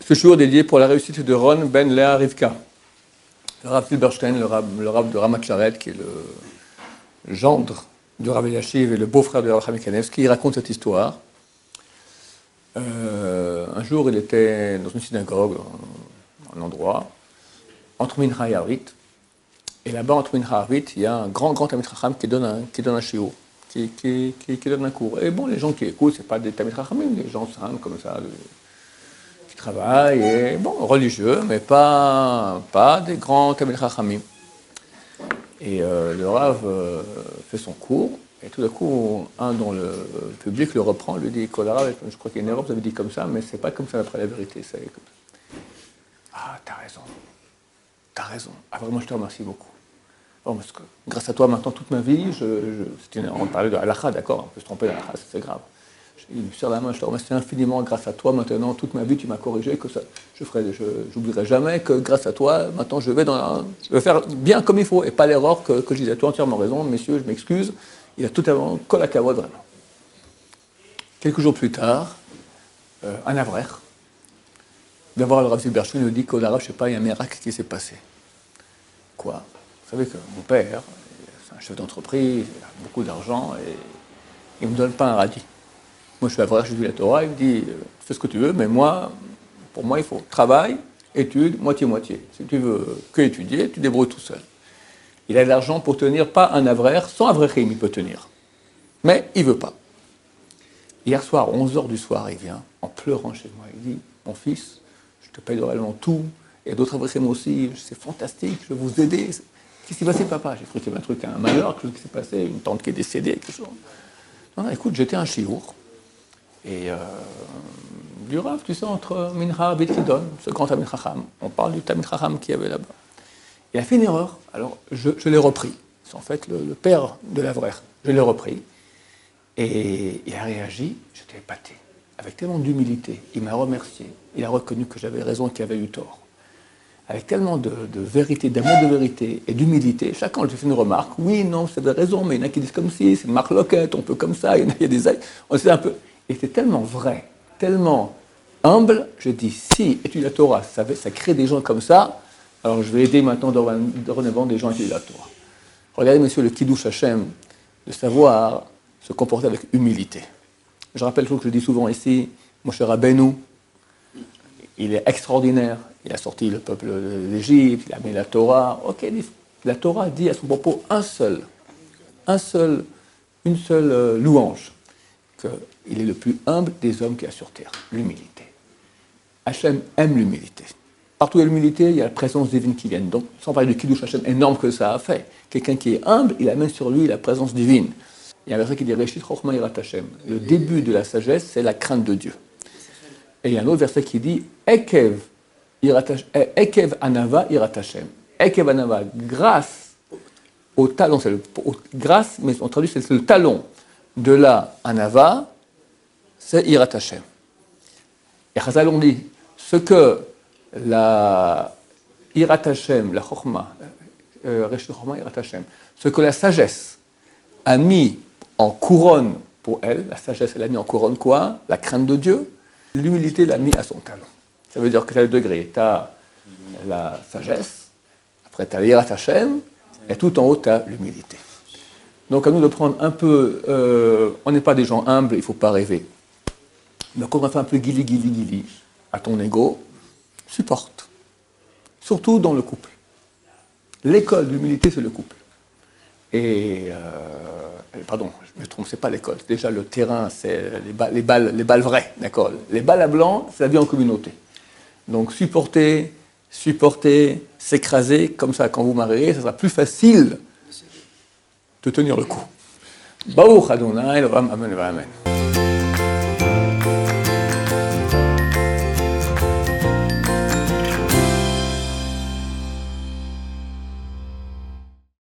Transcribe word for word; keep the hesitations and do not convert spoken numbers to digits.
Ce jour est dédié pour la réussite de Ron Ben Léa Rivka, le Rav Zilberstein, le Rav, le Rav de Ramat Sharet, qui est le gendre de Rav Eliashiv et le beau-frère de Rav Chaim Kanevski. Il raconte cette histoire. Euh, un jour, il était dans une synagogue, un endroit, entre Mincha et Arvit. Et là-bas, entre Mincha et Arvit, il y a un grand, grand Talmid Chacham qui donne un, qui donne un shiur, qui, qui, qui, qui donne un cours. Et bon, les gens qui écoutent, ce n'est pas des Talmid Chachamim, les gens simples comme ça, le, qui travaillent, et bon, religieux, mais pas, pas des grands Talmid Chachamim. Et euh, le Rav euh, fait son cours, et tout d'un coup, un dans le public le reprend, lui dit, Rav, je crois qu'il y a une erreur, vous avez dit comme ça, mais c'est pas comme ça après la vérité, c'est comme ça. Ah, t'as raison, t'as raison. Ah, vraiment, je te remercie beaucoup. Bon, parce que grâce à toi, maintenant, toute ma vie, je, je, c'est une, on parlait de halakha, d'accord, on peut se tromper d'halakha, c'est grave. Il me serre la main, je te remercie infiniment, grâce à toi, maintenant, toute ma vie, tu m'as corrigé, que ça, je ferai, je, j'oublierai jamais que grâce à toi, maintenant, je vais, dans la, je vais faire bien comme il faut, et pas l'erreur que, que je disais. Tu as entièrement raison, messieurs, je m'excuse. Il a totalement kol hakavod, vraiment. Quelques jours plus tard, euh, un avraire vient voir le Rav Zilberstein, il lui dit qu'au Rav, je ne sais pas, il y a un miracle qui s'est passé. Quoi? Vous savez que mon père, c'est un chef d'entreprise, il a beaucoup d'argent, et il ne me donne pas un radis. Moi, je suis avraire, je dis la Torah, il me dit, fais ce que tu veux, mais moi, pour moi, il faut travail, études, moitié-moitié. Si tu veux que étudier, tu débrouilles tout seul. Il a de l'argent pour tenir, pas un avraire, sans avraire, il peut tenir. Mais il ne veut pas. Hier soir, onze heures du soir, il vient, en pleurant chez moi. Il dit, mon fils, je te paye réellement tout, et d'autres avraires aussi, c'est fantastique, je vais vous aider. Qu'est-ce qui s'est passé, papa? J'ai cru qu'il y avait un truc, un malheur, quelque chose qui s'est passé, une tante qui est décédée, quelque chose. Non, non, écoute, j'étais un chiour. Et euh, du Rav, tu sais, entre Mincha et Kidon, ce grand Talmid Chacham, on parle du Talmid Chacham qu'il y avait là-bas. Il a fait une erreur, alors je, je l'ai repris. C'est en fait le, le père de l'avraire. Je l'ai repris. Et il a réagi, j'étais épaté, avec tellement d'humilité. Il m'a remercié. Il a reconnu que j'avais raison et qu'il avait eu tort. Avec tellement de, de vérité, d'amour de vérité et d'humilité, chacun lui fait une remarque. Oui, non, vous avez raison, mais il y en a qui disent comme si, c'est une marque loquette, on peut comme ça, il y en a, il y a des ailes. On sait un peu. Et c'était tellement vrai, tellement humble, je dis, si étudier la Torah, ça, ça crée des gens comme ça, alors je vais aider maintenant dorénavant des gens à étudier la Torah. Regardez, monsieur, le Kiddush Hashem, de savoir se comporter avec humilité. Je rappelle ce que je dis souvent ici, mon cher Rabbeinu, il est extraordinaire, il a sorti le peuple d'Égypte, il a mis la Torah. Ok, la Torah dit à son propos un seul, un seul, une seule louange, qu'il est le plus humble des hommes qu'il y a sur terre, l'humilité. Hachem aime l'humilité. Partout où il y a l'humilité, il y a la présence divine qui vient. Donc, sans parler de Kiddush Hashem énorme que ça a fait, quelqu'un qui est humble, il amène sur lui la présence divine. Il y a un verset qui dit Reshit Chochma Yirat Hashem. Le début de la sagesse, c'est la crainte de Dieu. Et il y a un autre verset qui dit Ekev, Ekev Anava Yirat Hashem. Ekev Anava, grâce au talon, c'est le, au, grâce, mais on traduit, c'est le talon de la Anava, c'est Yirat Hashem. Et Chazal on dit ce que la Yirat Hashem, la Chochma, euh, Reshit Chochma Yirat Hashem, ce que la sagesse a mis en couronne pour elle, la sagesse elle a mis en couronne quoi? La crainte de Dieu. L'humilité l'a mis à son talon. Ça veut dire que tu as le degré, tu as la sagesse, après tu as l'Yirat Hashem, et tout en haut tu as l'humilité. Donc à nous de prendre un peu, euh, on n'est pas des gens humbles, il ne faut pas rêver. Donc on va faire un peu guili, guili, guili à ton ego, supporte. Surtout dans le couple. L'école d'humilité, c'est le couple. Et, euh, pardon, je me trompe, c'est pas l'école. Déjà, le terrain, c'est les balles, les balles, les balles vraies, d'accord. Les balles à blanc, c'est la vie en communauté. Donc, supporter, supporter, s'écraser, comme ça, quand vous marierez, ça sera plus facile de tenir le coup. Baruch Adonai, Amen, Amen.